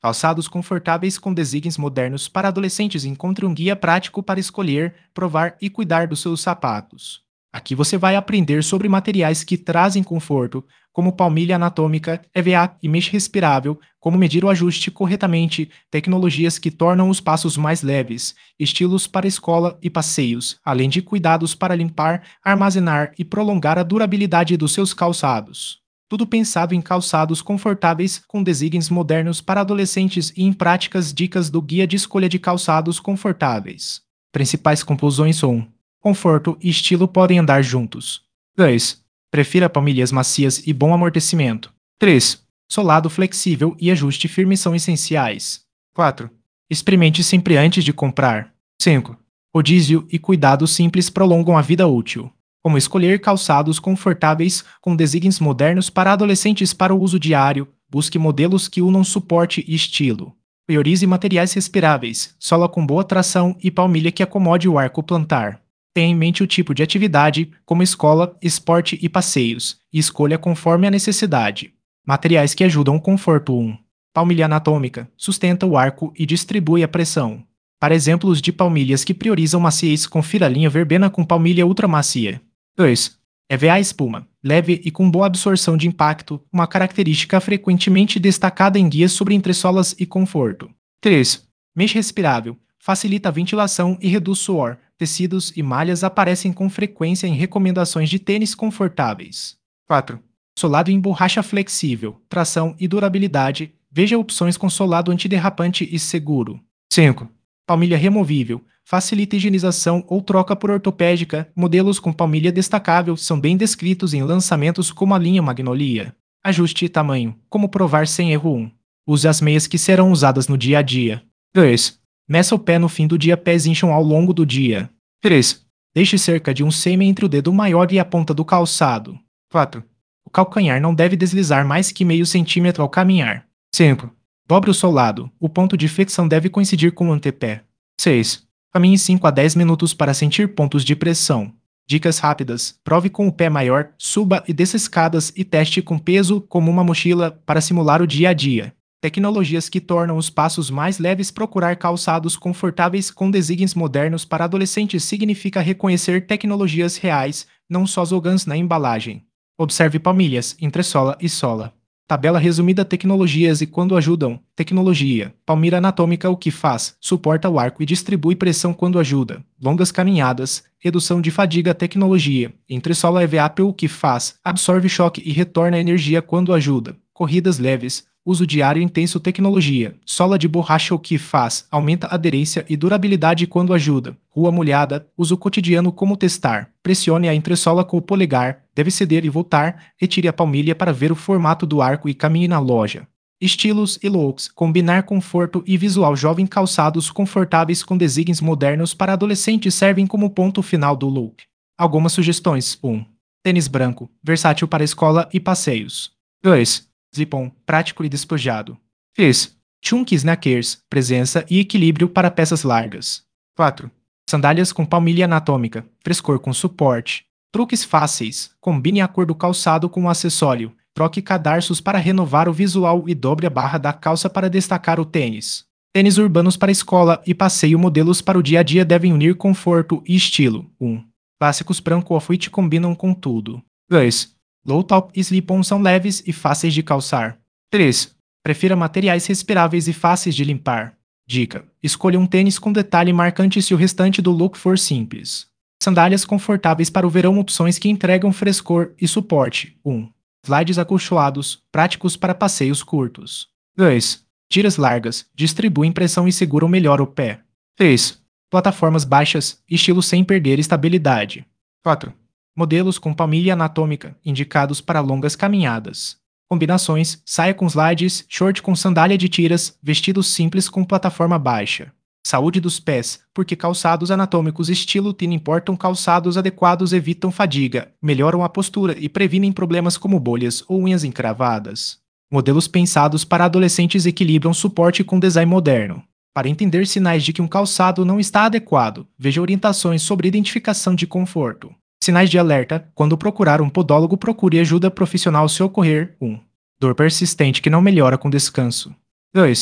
Calçados confortáveis com designs modernos para adolescentes. Encontre um guia prático para escolher, provar e cuidar dos seus sapatos. Aqui você vai aprender sobre materiais que trazem conforto, como palmilha anatômica, EVA e mesh respirável, como medir o ajuste corretamente, tecnologias que tornam os passos mais leves, estilos para escola e passeios, além de cuidados para limpar, armazenar e prolongar a durabilidade dos seus calçados. Tudo pensado em calçados confortáveis com designs modernos para adolescentes e em práticas dicas do guia de escolha de calçados confortáveis. Principais conclusões são: conforto e estilo podem andar juntos. 2. Prefira palmilhas macias e bom amortecimento. 3. Solado flexível e ajuste firme são essenciais. 4. Experimente sempre antes de comprar. 5. Rodízio e cuidado simples prolongam a vida útil. Como escolher calçados confortáveis com designs modernos para adolescentes para o uso diário, busque modelos que unam suporte e estilo. Priorize materiais respiráveis, sola com boa tração e palmilha que acomode o arco plantar. Tenha em mente o tipo de atividade, como escola, esporte e passeios, e escolha conforme a necessidade. Materiais que ajudam o conforto. 1. Palmilha anatômica, sustenta o arco e distribui a pressão. Para exemplos de palmilhas que priorizam maciez, confira a linha verbena com palmilha ultramacia. 2. EVA espuma, leve e com boa absorção de impacto, uma característica frequentemente destacada em guias sobre entressolas e conforto. 3. Mesh respirável, facilita a ventilação e reduz suor. Tecidos e malhas aparecem com frequência em recomendações de tênis confortáveis. 4. Solado em borracha flexível, tração e durabilidade. Veja opções com solado antiderrapante e seguro. 5. Palmilha removível, facilita a higienização ou troca por ortopédica. Modelos com palmilha destacável são bem descritos em lançamentos como a linha Magnolia. Ajuste e tamanho, como provar sem erro. 1. Use as meias que serão usadas no dia a dia. 2. Meça o pé no fim do dia, pés incham ao longo do dia. 3. Deixe cerca de 1 cm entre o dedo maior e a ponta do calçado. 4. O calcanhar não deve deslizar mais que meio centímetro ao caminhar. 5. Dobre o solado, o ponto de flexão deve coincidir com o antepé. 6. Caminhe 5 a 10 minutos para sentir pontos de pressão. Dicas rápidas: prove com o pé maior, suba e desça escadas e teste com peso, como uma mochila, para simular o dia a dia. Tecnologias que tornam os passos mais leves. Procurar calçados confortáveis com designs modernos para adolescentes significa reconhecer tecnologias reais, não só slogans na embalagem. Observe palmilhas, entressola e sola. Tabela resumida: tecnologias e quando ajudam. Tecnologia: palmilha anatômica, o que faz? Suporta o arco e distribui pressão quando ajuda. Longas caminhadas, redução de fadiga. Tecnologia: entressola EVA, o que faz? Absorve choque e retorna energia quando ajuda. Corridas leves, uso diário intenso. Tecnologia: sola de borracha, o que faz? Aumenta aderência e durabilidade quando ajuda. Rua molhada, uso cotidiano. Como testar? Pressione a entressola com o polegar, deve ceder e voltar, retire a palmilha para ver o formato do arco e caminhe na loja. Estilos e looks: combinar conforto e visual jovem. Calçados confortáveis com designs modernos para adolescentes servem como ponto final do look. Algumas sugestões: 1. Tênis branco, versátil para escola e passeios. 2. Slip-on, prático e despojado. 3. Chunky Snackers, presença e equilíbrio para peças largas. 4. Sandálias com palmilha anatômica, frescor com suporte. Truques fáceis: combine a cor do calçado com o acessório, troque cadarços para renovar o visual e dobre a barra da calça para destacar o tênis. Tênis urbanos para escola e passeio. Modelos para o dia a dia devem unir conforto e estilo. 1. Clássicos branco off-white combinam com tudo. 2. Low top e slip-on são leves e fáceis de calçar. 3. Prefira materiais respiráveis e fáceis de limpar. Dica: escolha um tênis com detalhe marcante se o restante do look for simples. Sandálias confortáveis para o verão. Opções que entregam frescor e suporte. 1. Slides acolchoados, práticos para passeios curtos. 2. Tiras largas, distribuem pressão e seguram melhor o pé. 3. Plataformas baixas, estilo sem perder estabilidade. 4. Modelos com palmilha anatômica, indicados para longas caminhadas. Combinações: saia com slides, short com sandália de tiras, vestidos simples com plataforma baixa. Saúde dos pés, porque calçados anatômicos estilo teen importam. Calçados adequados evitam fadiga, melhoram a postura e previnem problemas como bolhas ou unhas encravadas. Modelos pensados para adolescentes equilibram suporte com design moderno. Para entender sinais de que um calçado não está adequado, veja orientações sobre identificação de conforto. Sinais de alerta: quando procurar um podólogo, procure ajuda profissional se ocorrer. 1. Dor persistente que não melhora com descanso. 2.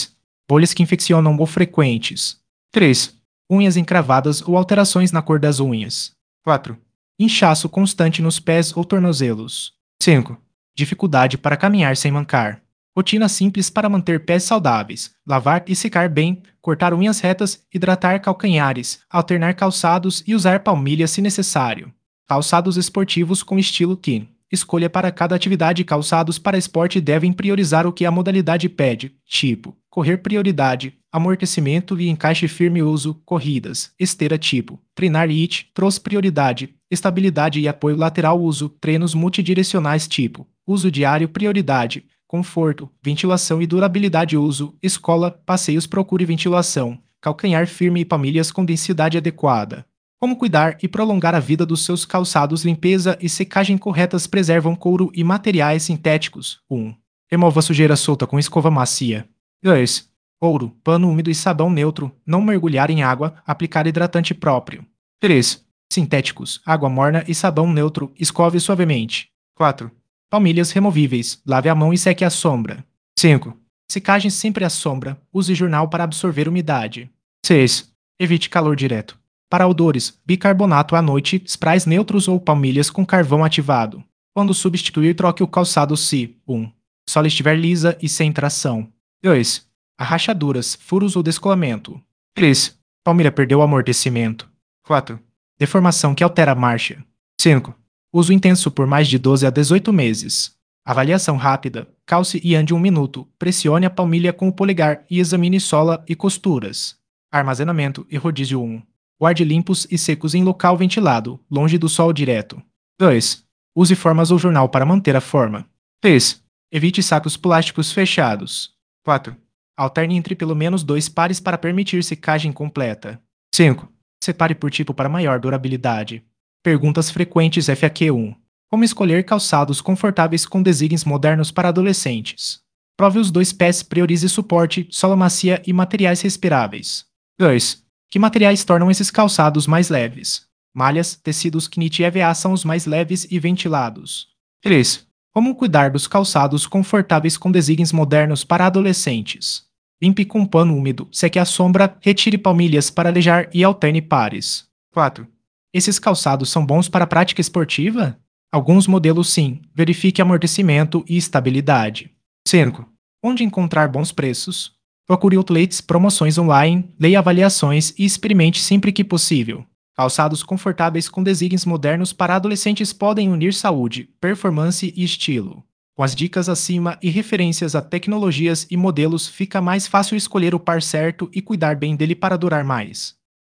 bolhas que infeccionam ou frequentes. 3. Unhas encravadas ou alterações na cor das unhas. 4. Inchaço constante nos pés ou tornozelos. 5. Dificuldade para caminhar sem mancar. Rotina simples para manter pés saudáveis: lavar e secar bem, cortar unhas retas, hidratar calcanhares, alternar calçados e usar palmilhas se necessário. Calçados esportivos com estilo teen. Escolha para cada atividade. Calçados para esporte devem priorizar o que a modalidade pede, tipo correr prioridade, amortecimento e encaixe firme. Uso corridas, esteira tipo treinar e IT, trouxe prioridade, estabilidade e apoio lateral. Uso treinos multidirecionais tipo uso diário prioridade, conforto, ventilação e durabilidade. Uso escola, passeios. Procure ventilação, calcanhar firme e palmilhas com densidade adequada. Como cuidar e prolongar a vida dos seus calçados. Limpeza e secagem corretas preservam couro e materiais sintéticos. 1. Remova sujeira solta com escova macia. 2. Couro, pano úmido e sabão neutro. Não mergulhar em água. Aplicar hidratante próprio. 3. Sintéticos, água morna e sabão neutro. Escove suavemente. 4. Palmilhas removíveis. Lave a mão e seque à sombra. 5. Secagem sempre à sombra. Use jornal para absorver umidade. 6. Evite calor direto. Para odores, bicarbonato à noite, sprays neutros ou palmilhas com carvão ativado. Quando substituir, troque o calçado se 1. Sola estiver lisa e sem tração. 2. Rachaduras, furos ou descolamento. 3. Palmilha perdeu o amortecimento. 4. Deformação que altera a marcha. 5. Uso intenso por mais de 12 a 18 meses. Avaliação rápida. Calce e ande 1 minuto. Pressione a palmilha com o polegar e examine sola e costuras. Armazenamento e rodízio 1. Guarde limpos e secos em local ventilado, longe do sol direto. 2. Use formas ou jornal para manter a forma. 3. Evite sacos plásticos fechados. 4. Alterne entre pelo menos 2 pares para permitir secagem completa. 5. Separe por tipo para maior durabilidade. Perguntas frequentes. FAQ1. Como escolher calçados confortáveis com designs modernos para adolescentes? Prove os 2 pés. Priorize suporte, sola macia e materiais respiráveis. 2. Que materiais tornam esses calçados mais leves? Malhas, tecidos knit e EVA são os mais leves e ventilados. 3. Como cuidar dos calçados confortáveis com designs modernos para adolescentes? Limpe com pano úmido, seque à sombra, retire palmilhas para alejar e alterne pares. 4. Esses calçados são bons para a prática esportiva? Alguns modelos sim. Verifique amortecimento e estabilidade. 5. Onde encontrar bons preços? Procure outlets, promoções online, leia avaliações e experimente sempre que possível. Calçados confortáveis com designs modernos para adolescentes podem unir saúde, performance e estilo. Com as dicas acima e referências a tecnologias e modelos, fica mais fácil escolher o par certo e cuidar bem dele para durar mais.